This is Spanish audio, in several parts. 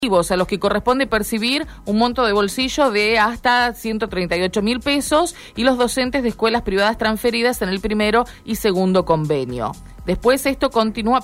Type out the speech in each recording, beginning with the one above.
a los que corresponde percibir un monto de bolsillo de hasta 138.000 pesos y los docentes de escuelas privadas transferidas en el primero y segundo convenio. Después esto continúa,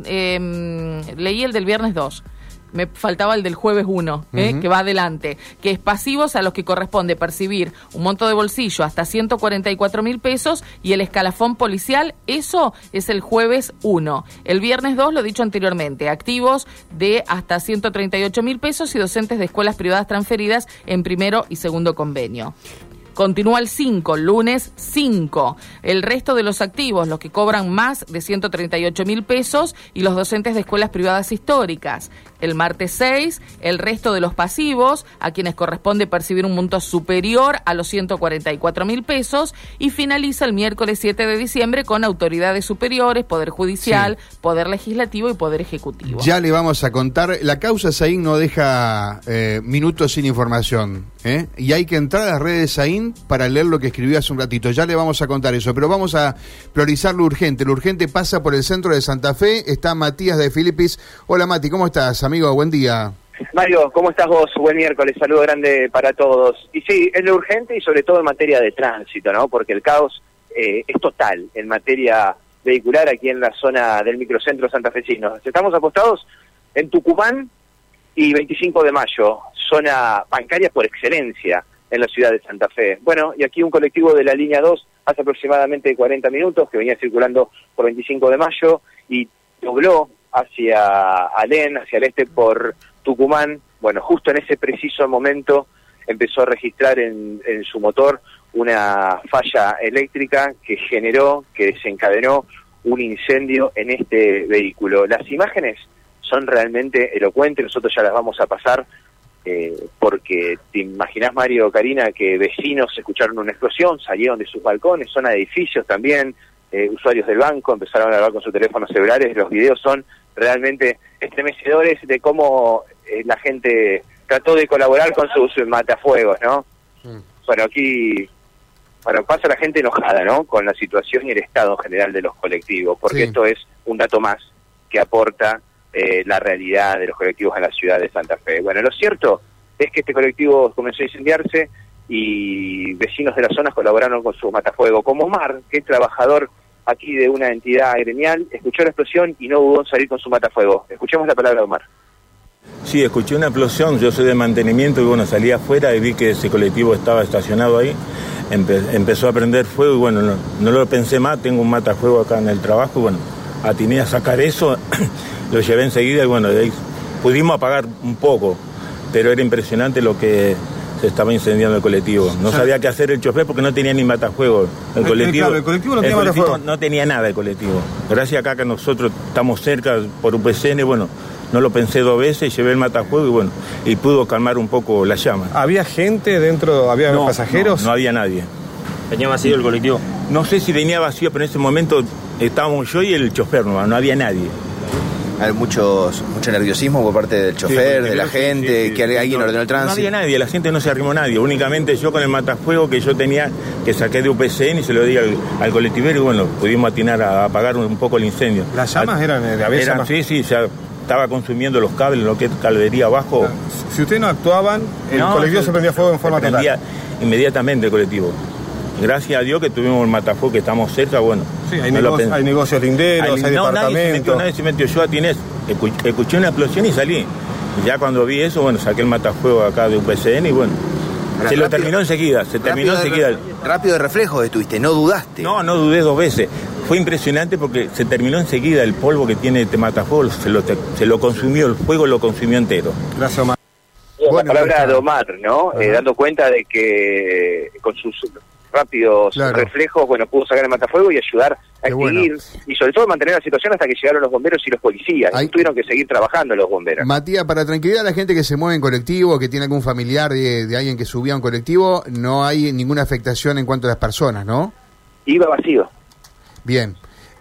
leí el del viernes 2. Me faltaba el del jueves 1, que va adelante, que es pasivos a los que corresponde percibir un monto de bolsillo hasta 144.000 pesos y el escalafón policial, eso es el jueves 1. El viernes 2, lo dicho anteriormente, activos de hasta 138.000 pesos y docentes de escuelas privadas transferidas en primero y segundo convenio. Continúa el 5, lunes 5. El resto de los activos, los que cobran más de 138.000 pesos y los docentes de escuelas privadas históricas. El martes 6, el resto de los pasivos, a quienes corresponde percibir un monto superior a los 144.000 pesos. Y finaliza el miércoles 7 de diciembre con autoridades superiores, Poder Judicial, sí, Poder Legislativo y Poder Ejecutivo. Ya le vamos a contar. La causa SAIN no deja minutos sin información, y hay que entrar a las redes SAIN para leer lo que escribió hace un ratito. Ya le vamos a contar eso, pero vamos a priorizar lo urgente. Lo urgente pasa por el centro de Santa Fe. Está Matías de Filipis. Hola Mati, ¿cómo estás, amigo? Buen día. Mario, ¿cómo estás vos? Buen miércoles, saludo grande para todos. Y sí, es lo urgente y sobre todo en materia de tránsito, ¿no? Porque el caos es total en materia vehicular aquí en la zona del microcentro santafesino. Estamos apostados en Tucumán y 25 de mayo, zona bancaria por excelencia en la ciudad de Santa Fe. Bueno, y aquí un colectivo de la línea 2 hace aproximadamente 40 minutos que venía circulando por 25 de mayo y dobló hacia Alén, hacia el este por Tucumán. Bueno, justo en ese preciso momento empezó a registrar en su motor una falla eléctrica que desencadenó un incendio en este vehículo. Las imágenes son realmente elocuentes, nosotros ya las vamos a pasar, porque te imaginás, Mario, Karina, que vecinos escucharon una explosión, salieron de sus balcones, zona de edificios también, usuarios del banco empezaron a grabar con sus teléfonos celulares. Los videos son realmente estremecedores de cómo la gente trató de colaborar con sus matafuegos, ¿no? Bueno, aquí pasa la gente enojada, ¿no?, con la situación y el estado general de los colectivos, porque esto es un dato más que aporta la realidad de los colectivos en la ciudad de Santa Fe. Bueno, lo cierto es que este colectivo comenzó a incendiarse y vecinos de la zona colaboraron con su matafuego, como Omar, que es trabajador aquí de una entidad gremial, escuchó la explosión y no dudó en salir con su matafuego. Escuchemos la palabra de Omar. Sí, escuché una explosión, yo soy de mantenimiento y bueno, salí afuera y vi que ese colectivo estaba estacionado ahí, empezó a prender fuego y bueno, no lo pensé más, tengo un matafuego acá en el trabajo y bueno, atiné a sacar eso, lo llevé enseguida y bueno, de ahí pudimos apagar un poco, pero era impresionante lo que se estaba incendiando el colectivo. No sabía qué hacer el chofer porque no tenía ni matafuego. El colectivo no tenía matafuego. No tenía nada el colectivo. Gracias acá que nosotros estamos cerca por UPCN, bueno, no lo pensé dos veces, llevé el matafuego y bueno, y pudo calmar un poco la llama. ¿Había gente dentro? ¿Había pasajeros? No había nadie. ¿Tenía vacío el colectivo? No sé si tenía vacío, pero en ese momento estábamos yo y el chofer, no había nadie. Hay mucho nerviosismo por parte del chofer, de la gente, que alguien ordenó el tránsito. No había nadie, la gente no se arrimó nadie, únicamente yo con el matafuego que yo tenía, que saqué de UPCN y se lo di al colectivero y bueno, pudimos atinar a apagar un poco el incendio. ¿Las llamas eran Sí, ya estaba consumiendo los cables, lo que es caldería abajo. Si ustedes no actuaban, el colectivo se prendía fuego en forma total. Inmediatamente el colectivo. Gracias a Dios que tuvimos el matafuego, que estamos cerca, bueno. Sí, hay negocios linderos, hay departamentos. Nadie se metió, yo atiné, escuché una explosión y salí. Y ya cuando vi eso, bueno, saqué el matafuego acá de UPCN y bueno, lo terminó enseguida, Rápido de reflejo estuviste, no dudaste. No dudé dos veces. Fue impresionante porque se terminó enseguida el polvo que tiene este matafuego, se lo consumió, el fuego lo consumió entero. Gracias, Omar. Bueno, la palabra de Omar, ¿no? Dando cuenta de que con sus rápidos reflejos, bueno, pudo sacar el matafuego y ayudar a extinguir, y sobre todo mantener la situación hasta que llegaron los bomberos y los policías. Tuvieron que seguir trabajando los bomberos. Matías, para tranquilidad a la gente que se mueve en colectivo, que tiene algún familiar de alguien que subía a un colectivo, no hay ninguna afectación en cuanto a las personas, ¿no? Iba vacío. Bien.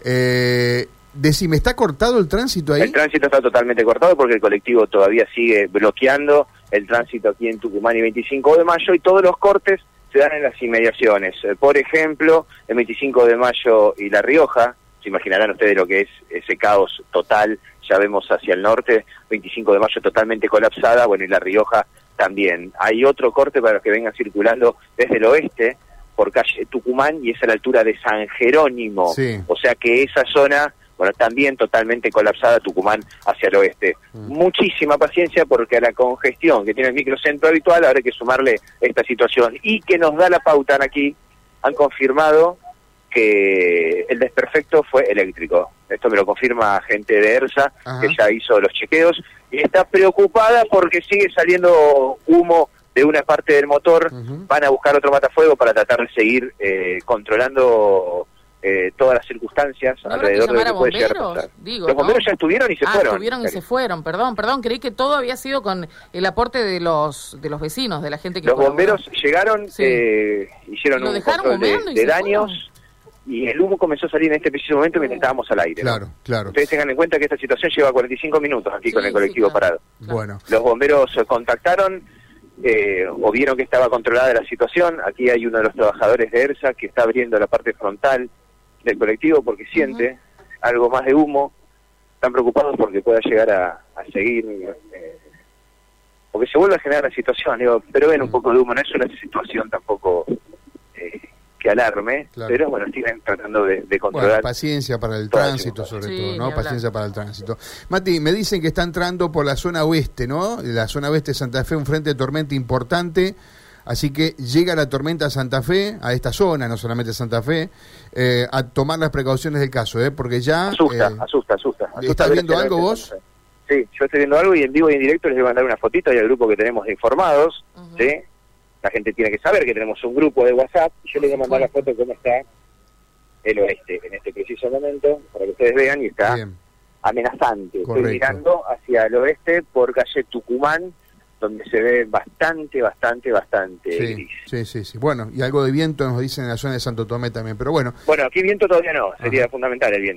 Decime, ¿está cortado el tránsito ahí? El tránsito está totalmente cortado porque el colectivo todavía sigue bloqueando el tránsito aquí en Tucumán y 25 de mayo y todos los cortes se dan en las inmediaciones. Por ejemplo, el 25 de mayo y La Rioja, se imaginarán ustedes lo que es ese caos total. Ya vemos hacia el norte, 25 de mayo totalmente colapsada, bueno, y La Rioja también. Hay otro corte para los que vengan circulando desde el oeste, por calle Tucumán, y es a la altura de San Jerónimo. Sí. O sea que esa zona, bueno, también totalmente colapsada, Tucumán hacia el oeste. Muchísima paciencia, porque a la congestión que tiene el microcentro habitual habrá que sumarle esta situación. Y que nos da la pauta aquí, han confirmado que el desperfecto fue eléctrico. Esto me lo confirma gente de ERSA, que ya hizo los chequeos, y está preocupada porque sigue saliendo humo de una parte del motor. Van a buscar otro matafuego para tratar de seguir controlando todas las circunstancias alrededor de lo que puede llegar a pasar. Digo, los bomberos ya estuvieron y se fueron. Estuvieron y se fueron, perdón, creí que todo había sido con el aporte de los vecinos, de la gente que los colaboró. Bomberos llegaron, hicieron un control de daños, y el humo comenzó a salir en este preciso momento mientras estábamos al aire. Claro, ¿no? claro. Ustedes tengan en cuenta que esta situación lleva 45 minutos aquí con el colectivo parado. Bueno. Los bomberos contactaron, o vieron que estaba controlada la situación. Aquí hay uno de los trabajadores de ERSA que está abriendo la parte frontal del colectivo porque siente algo más de humo. Están preocupados porque pueda llegar a seguir, porque se vuelve a generar la situación. Digo, pero ven un poco de humo, no es una situación tampoco que alarme, pero bueno, siguen tratando de controlar. Bueno, paciencia para el tránsito, sobre todo, ¿no? Paciencia para el tránsito. Mati, me dicen que está entrando por la zona oeste, ¿no? La zona oeste de Santa Fe, un frente de tormenta importante, así que llega la tormenta a Santa Fe, a esta zona, no solamente Santa Fe, a tomar las precauciones del caso, porque ya... Asusta. ¿Estás viendo algo vos? Sí, yo estoy viendo algo, y en vivo y en directo les voy a mandar una fotito y al grupo que tenemos de informados, ¿sí? La gente tiene que saber que tenemos un grupo de WhatsApp, y yo les voy a mandar la foto de cómo está el oeste en este preciso momento, para que ustedes vean, y está amenazante. Correcto. Estoy mirando hacia el oeste por calle Tucumán, donde se ve bastante gris. Sí. Bueno, y algo de viento nos dicen en la zona de Santo Tomé también, pero bueno. Bueno, aquí viento todavía no, sería fundamental el viento.